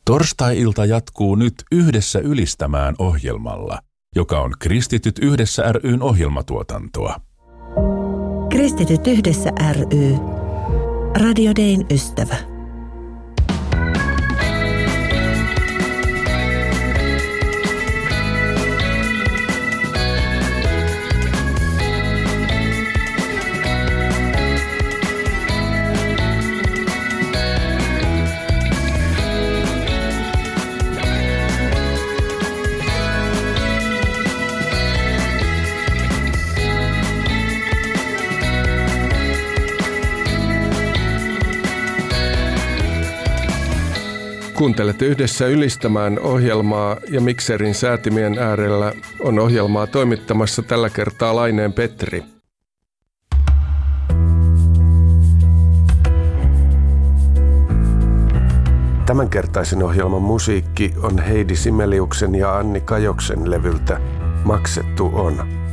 Torstai-ilta jatkuu nyt Yhdessä ylistämään ohjelmalla, joka on Kristityt yhdessä ry:n ohjelmatuotantoa. Kristityt yhdessä ry. Radio Dayn ystävä. Kuuntelette Yhdessä ylistämään ohjelmaa ja mikserin säätimien äärellä on ohjelmaa toimittamassa tällä kertaa Laineen Petri. Tämänkertaisen ohjelman musiikki on Heidi Simeliuksen ja Anni Kajoksen levyltä Maksettu on.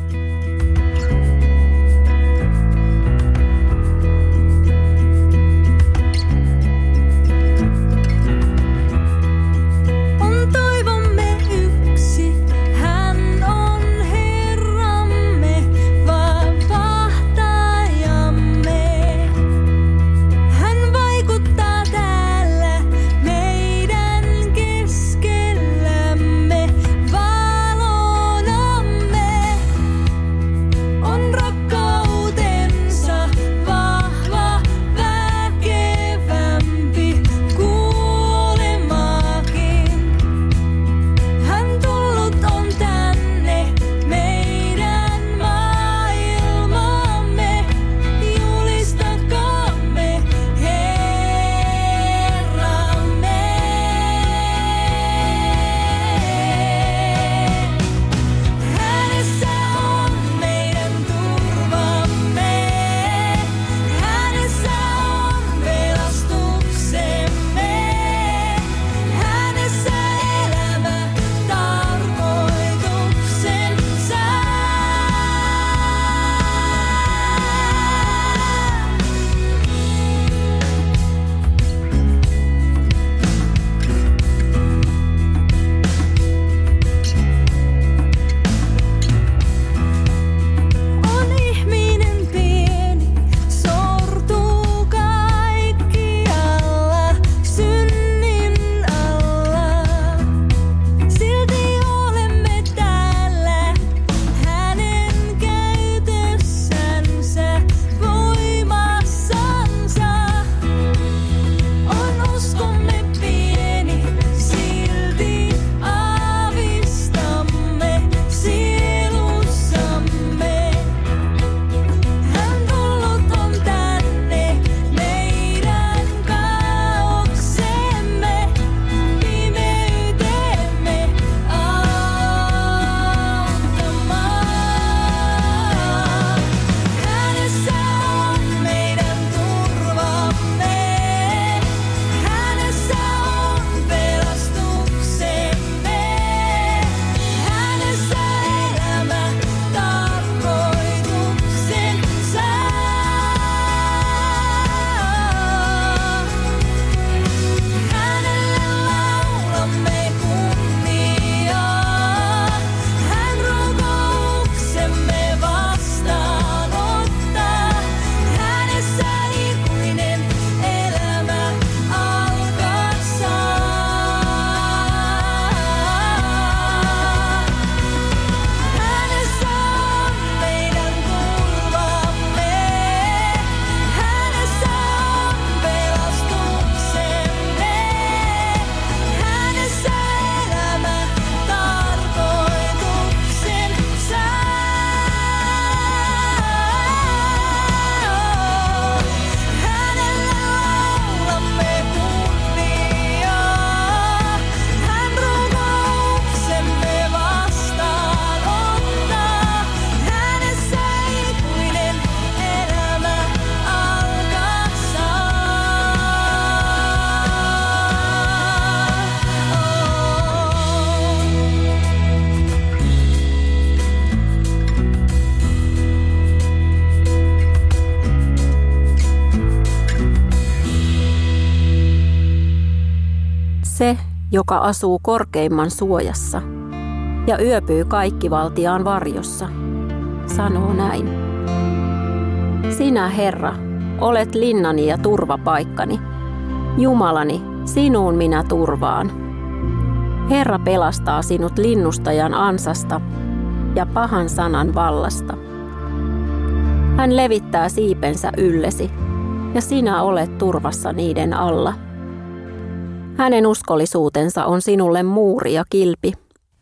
Se, joka asuu korkeimman suojassa ja yöpyy kaikkivaltiaan varjossa, sanoo näin. Sinä, Herra, olet linnani ja turvapaikkani. Jumalani, sinuun minä turvaan. Herra pelastaa sinut linnustajan ansasta ja pahan sanan vallasta. Hän levittää siipensä yllesi, ja sinä olet turvassa niiden alla. Hänen uskollisuutensa on sinulle muuri ja kilpi.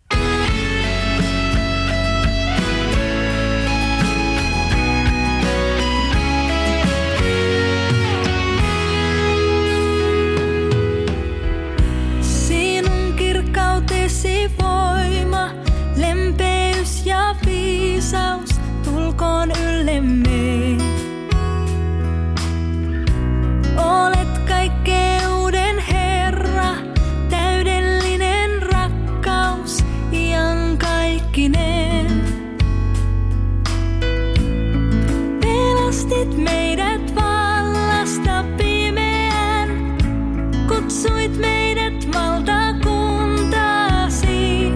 Sinun kirkkautesi voima, lempeys ja viisaus tulkoon yllemme. Olet kaikkeuden Herra, täydellinen rakkaus, iankaikkinen. Pelastit meidät vallasta pimeän, kutsuit meidät valtakuntaasi.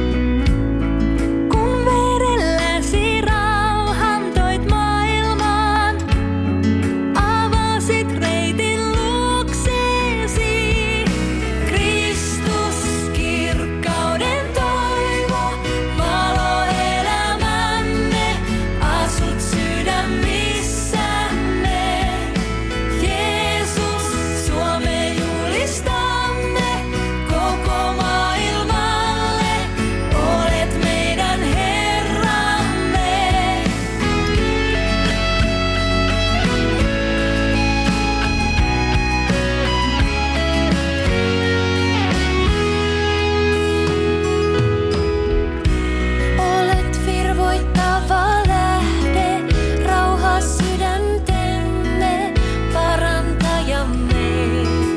Kun verelläsi rauhan toit maailmaan, avasit reitin luokseesi. Kristus, kirkkauden toivo, valo elämämme, asut sydämissämme. Jeesus, sua me julistamme koko maailmalle, olet meidän Herramme. Olet virvoittava lähde, rauha sydäntemme, parantajamme.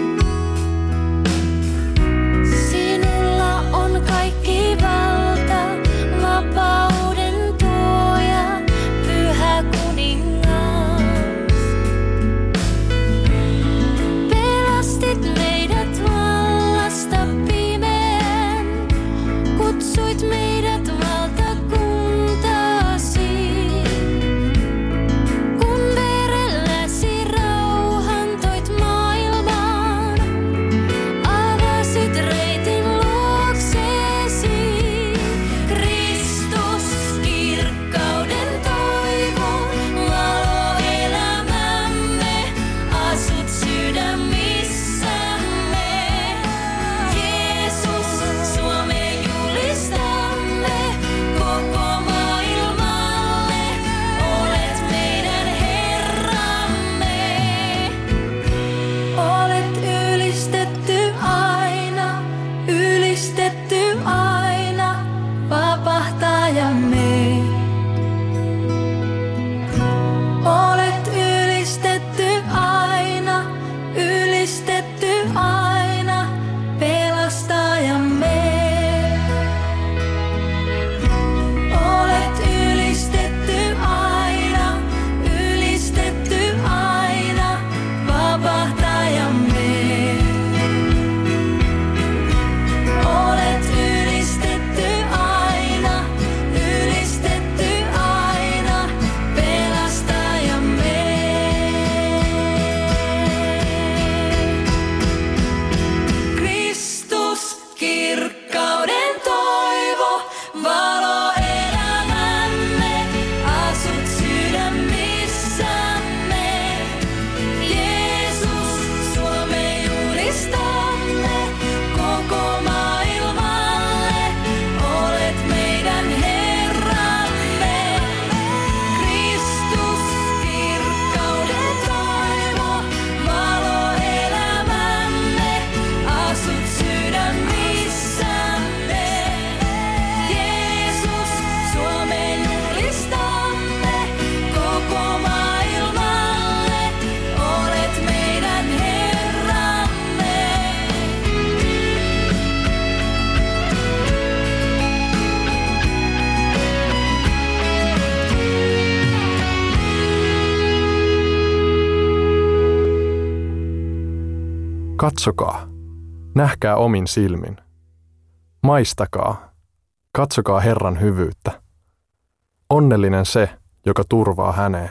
Sinulla on kaikki valta, vapauden tuoja, pyhä kuningas. Pelastit meidät vallasta pimeän, kutsuit meidät valtakuntaasi. Kun verelläsi rauhan toit maailmaan, avasit reitin luokseesi. Kristus, kirkkauden toivo, valo elämämme, asut sydämissämme. Jeesus, sua me julistamme koko maailmalle, olet meidän Herramme. Olet ylistetty aina, vapahtajamme. Olet ylistetty aina, pelastajamme. Olet ylistetty aina, vapahtajamme. Olet ylistetty aina, pelastajamme. Kristus, kirkkauden toivo, valo elämämme, asut sydämissämme. Jeesus, sua me julistamme koko maailmalle, olet meidän Herramme. Kristus, kirkkauden toivo, valo elämämme, asut sydämissämme. Jeesus, sua me julistamme koko maailmalle, olet meidän Herramme. Katsokaa, Nähkää omin silmin. Maistakaa, katsokaa Herran hyvyyttä. Onnellinen se, joka turvaa häneen.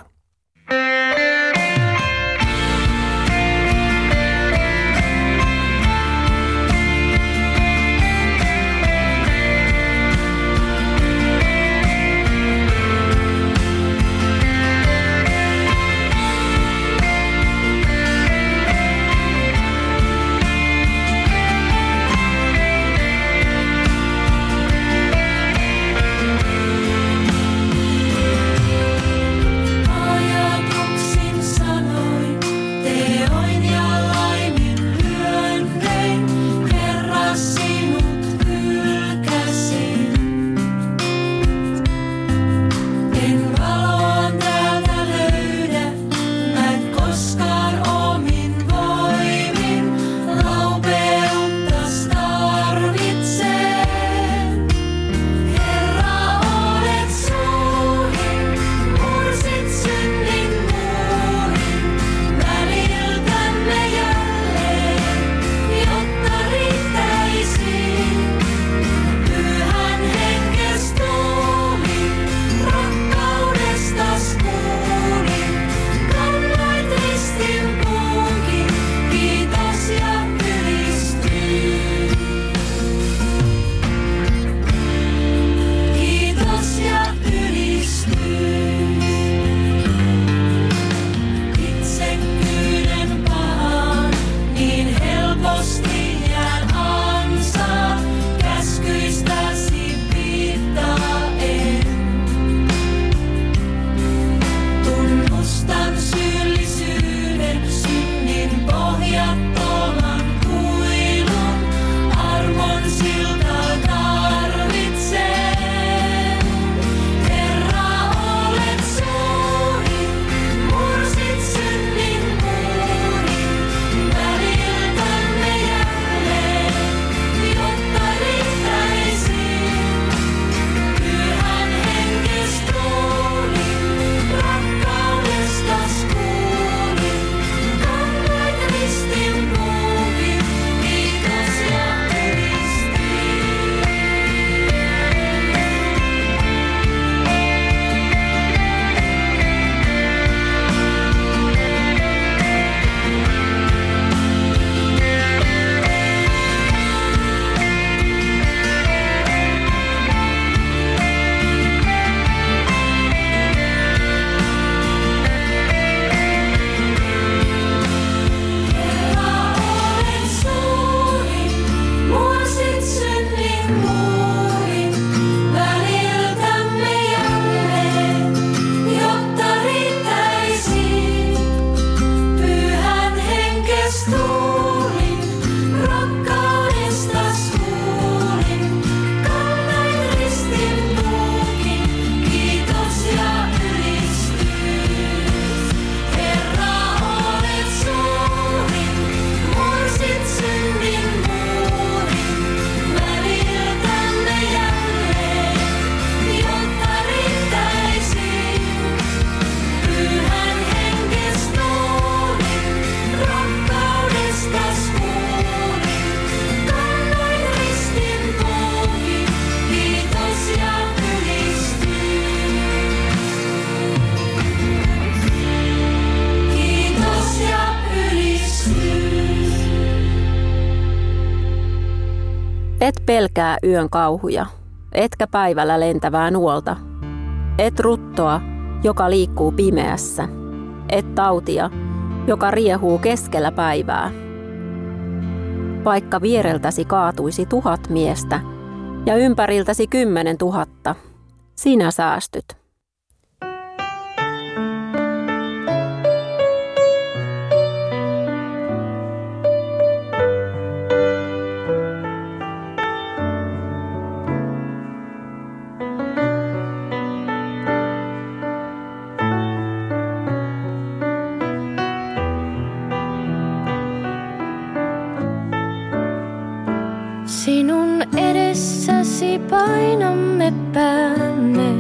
Et pelkää yön kauhuja, etkä päivällä lentävää nuolta. Et ruttoa, joka liikkuu pimeässä. Et tautia, joka riehuu keskellä päivää. Vaikka viereltäsi kaatuisi 1000 miestä ja ympäriltäsi 10 000, sinä säästyt. Sinun edessäsi painamme päämme,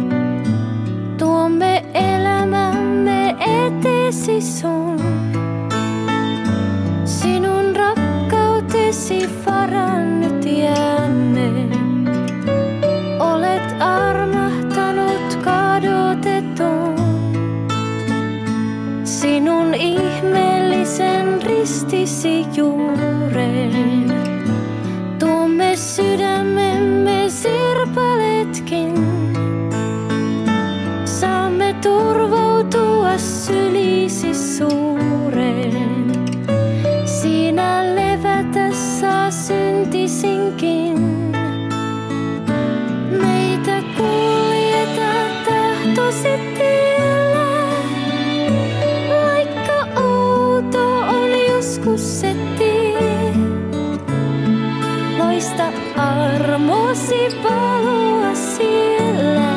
tuomme elämämme eteesi sun. Sinun rakkautesi sinesi varan nyt jäämme. Olet armahtanut kadotetun. Sinun ihmeellisen ristisi juureen. Tuomme sydämemme sirpaletkin. Saamme turvautua sylisi suureen. Siinä levätä saa syntisinkin. Meitä kuljeta tahtosi tiellä. Vaikka outo on joskus se tie. Loista armosi valoa siellä.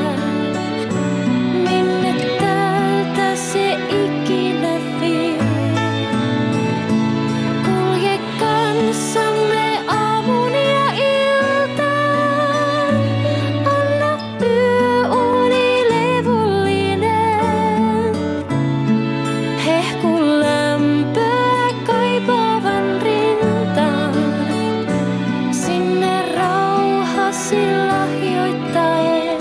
Minne täältä se ikinä vie. Kulje kanssamme aamun ja iltaan. Anna yöuni levollinen. Hehku lämpöä kaipaavan rintaan. Sinne rauhasi lahjoittaen.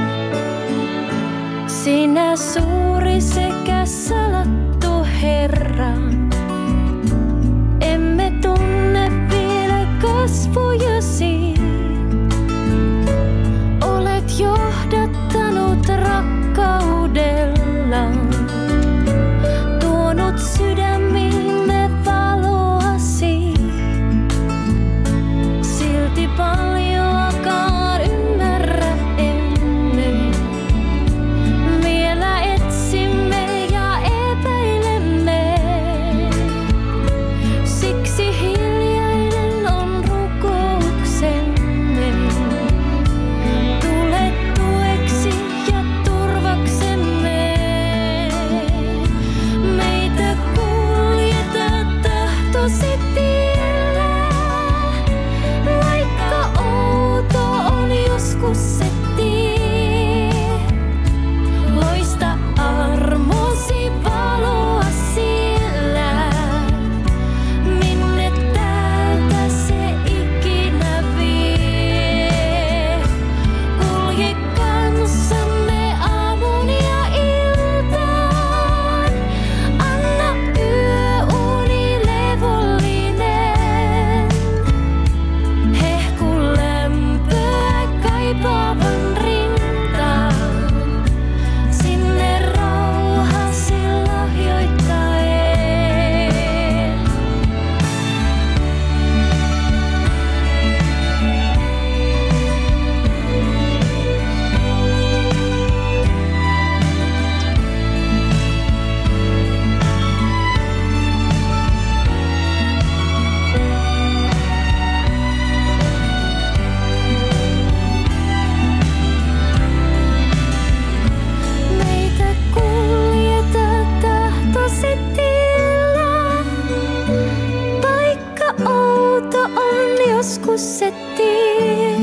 Sinä suuri sekä salattu Herra. Emme tunne vielä kasvojasi. Olet johdattanut rakkaudella. Tuonut sydämiimme valoasi. Silti paljoakaan ymmärrä emme. Vielä etsimme ja epäilemme. Siksi hiljainen on rukouksemme. Tule tueksi ja turvaksemme. Meitä kuljeta tahtosi tiellä. Vaikka outo on joskus se tie. Loista armosi valoa siellä. Minne täältä se ikinä vie. Kulje kanssamme aamun ja iltaan. Anna yöuni levollinen. Hehku lämpöä kaipaavan rintaan. Sinne rauhasi lahjoittaen. Meitä kuljeta tahtosi tiellä. Vaikka outo on joskus se tie.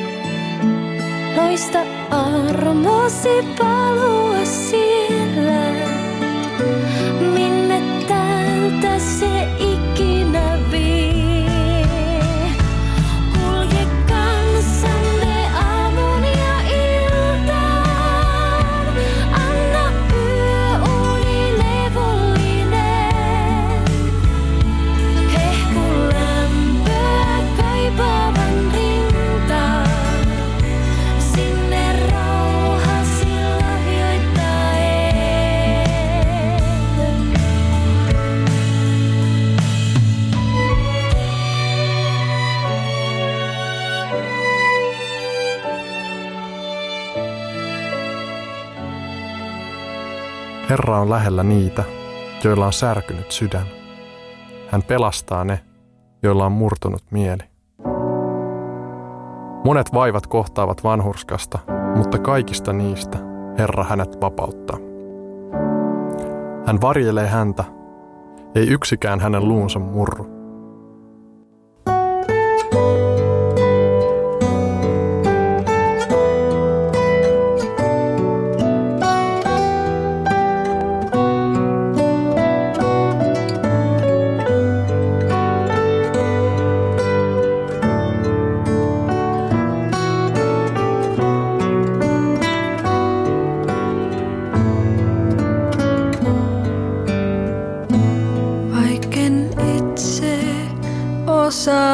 Loista armosi valoa siellä. Minne täältä se ikinä vie. Kulje kanssamme aamun ja iltaan. Anna yöuni levollinen. Hehku lämpöä kaipaavan rintaan. Sinne rauhasi lahjoittaen. Herra on lähellä niitä, joilla on särkynyt sydän. Hän pelastaa ne, joilla on murtunut mieli. Monet vaivat kohtaavat vanhurskasta, mutta kaikista niistä Herra hänet vapauttaa. Hän varjelee häntä, ei yksikään hänen luunsa murru.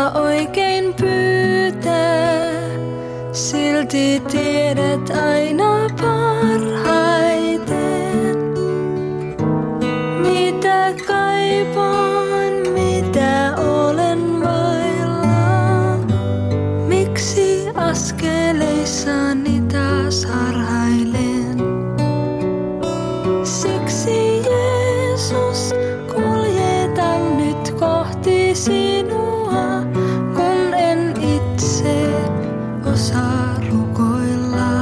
osaa oikein pyytää, silti tiedät aina parhaiten. Mitä kaipaan, mitä olen vailla, miksi askeleissani taas harhailen. Siksi Jeesus, kuljetan nyt kohti sinua, kun en itse osaa rukoilla.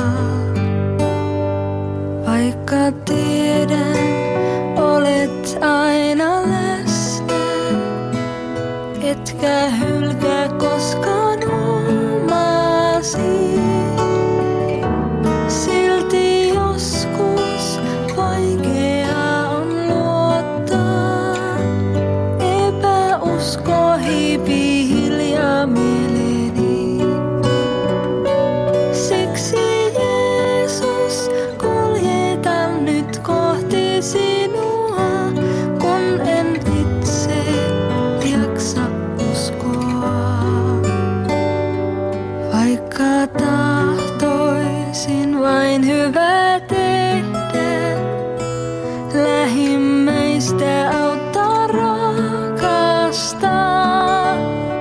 Vaikka tiedän, olet aina läsnä, etkä hylkää koskaan omasi. Silti joskus vaikeaa on luottaa, epäusko hiipii hiljaa mieleeni. Siksi Jeesus, kuljetan nyt kohti sinua, kun en itse jaksa uskoa. Vaikka tahtoisin vain hyvää tehdä, lähimmäistä auttaa rakastaa.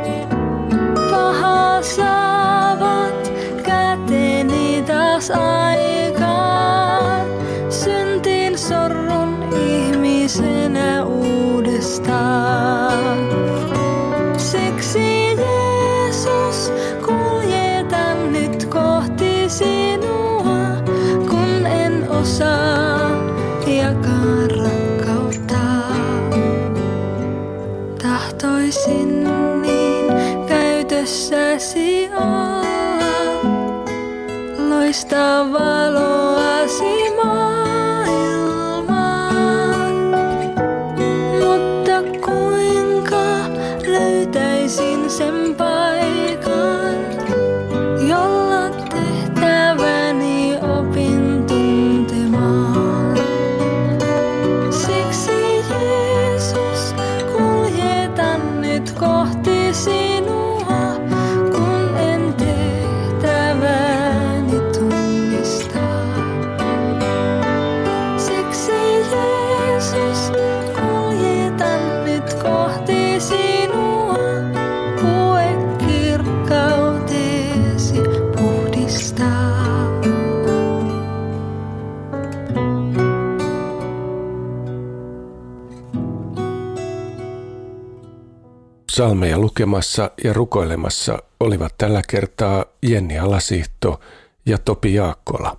Pahaa saavat käteni taas aikaan, syntiin sorrun ihmisenä uudestaan. Siksi Jeesus, kuljetan nyt kohti sinua, kun en osaa jakaa rakkautta. Tahtoisin niin käytössäsi olla, loistaa valoasi maailmaan. Mutta kuinka löytäisin sen paikan, jolla tehtäväni opin tuntemaan. Siksi Jeesus, kuljetan nyt kohti sinua, kun en tehtäväni tunnista. Siksi Jeesus, kuljetan nyt kohti sinua, puhe kirkkautesi puhdistaa. Psalmeja lukemassa ja rukoilemassa olivat tällä kertaa Jenni Alasihto ja Topi Jaakkola.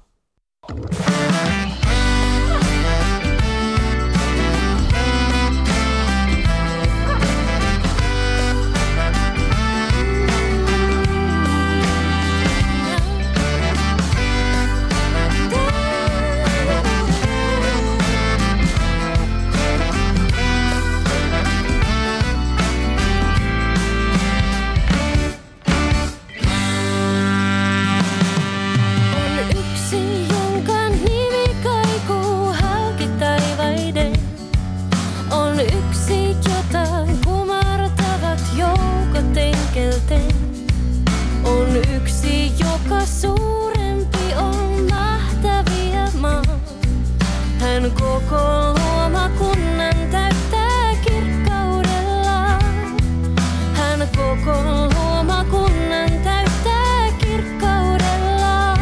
Koko luomakunnan täyttää kirkkaudellaan. Hän koko luomakunnan täyttää kirkkaudellaan.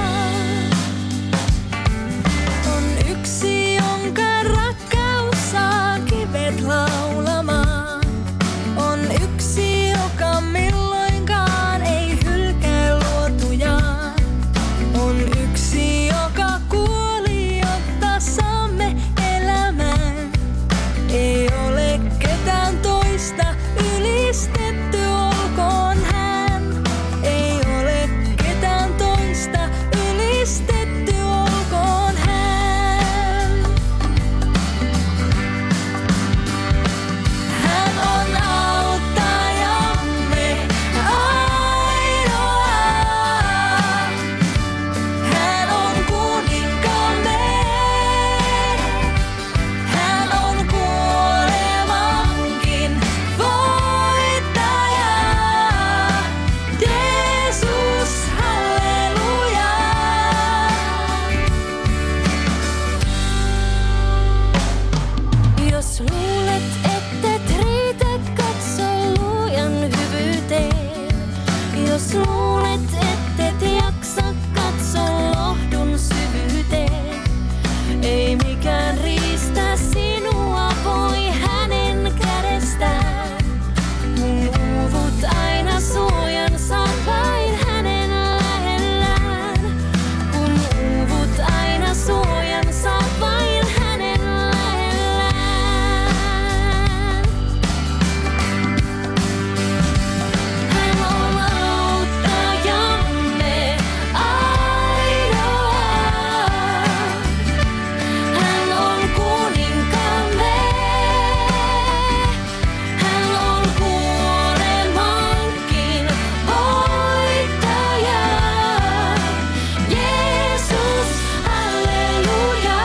On yksi, jonka rakkaus saa kivet laulamaan. On yksi, joka milloinkaan ei hylkää luotujaan. Jos luulet, ettet jaksa, katso lohdun syvyyteen. Ei mikään riistä sinua voi hänen kädestään. Kun uuvut aina suojan saat vain hänen lähellään. Kun uuvut aina suojan saat vain hänen lähellään. Hän on auttajamme ainoa. Hän on kuninkamme. Hän on kuolemankin voittaja. Jeesus, halleluja.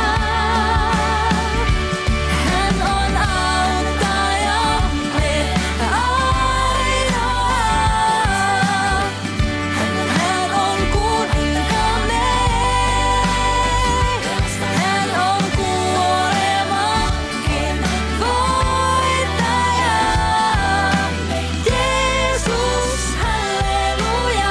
Hän on auttajamme ainoa. Hän on kuninkamme. Hän on kuolemankin voittaja. Jeesus, halleluja.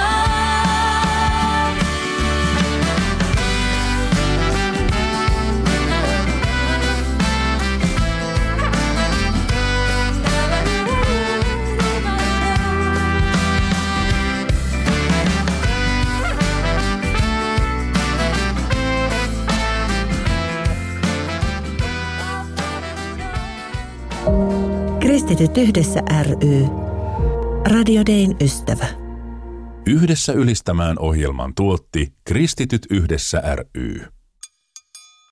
Kristityt yhdessä ry. Radio Dayn ystävä. Yhdessä ylistämään ohjelman tuotti Kristityt yhdessä ry.